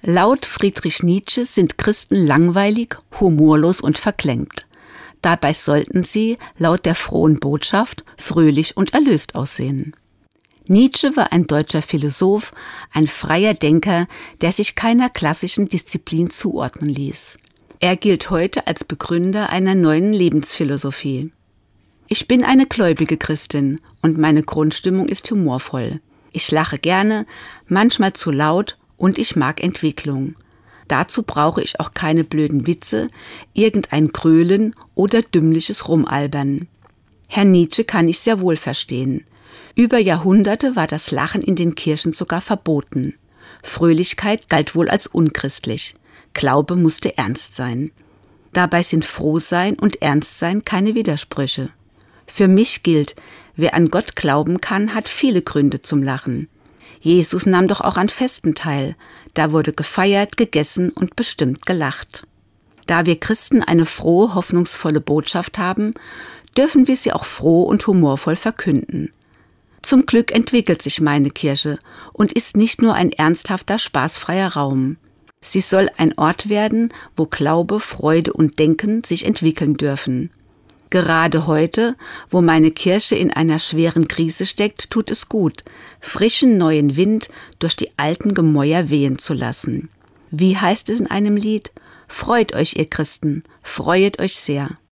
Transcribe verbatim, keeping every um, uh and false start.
Laut Friedrich Nietzsche sind Christen langweilig, humorlos und verklemmt. Dabei sollten sie, laut der frohen Botschaft, fröhlich und erlöst aussehen. Nietzsche war ein deutscher Philosoph, ein freier Denker, der sich keiner klassischen Disziplin zuordnen ließ. Er gilt heute als Begründer einer neuen Lebensphilosophie. Ich bin eine gläubige Christin und meine Grundstimmung ist humorvoll. Ich lache gerne, manchmal zu laut und ich mag Entwicklung. Dazu brauche ich auch keine blöden Witze, irgendein Grölen oder dümmliches Rumalbern. Herrn Nietzsche kann ich sehr wohl verstehen. Über Jahrhunderte war das Lachen in den Kirchen sogar verboten. Fröhlichkeit galt wohl als unchristlich. Glaube musste ernst sein. Dabei sind Frohsein und Ernstsein keine Widersprüche. Für mich gilt, wer an Gott glauben kann, hat viele Gründe zum Lachen. Jesus nahm doch auch an Festen teil. Da wurde gefeiert, gegessen und bestimmt gelacht. Da wir Christen eine frohe, hoffnungsvolle Botschaft haben, dürfen wir sie auch froh und humorvoll verkünden. Zum Glück entwickelt sich meine Kirche und ist nicht nur ein ernsthafter, spaßfreier Raum. Sie soll ein Ort werden, wo Glaube, Freude und Denken sich entwickeln dürfen. Gerade heute, wo meine Kirche in einer schweren Krise steckt, tut es gut, frischen neuen Wind durch die alten Gemäuer wehen zu lassen. Wie heißt es in einem Lied? Freut euch, ihr Christen, freuet euch sehr.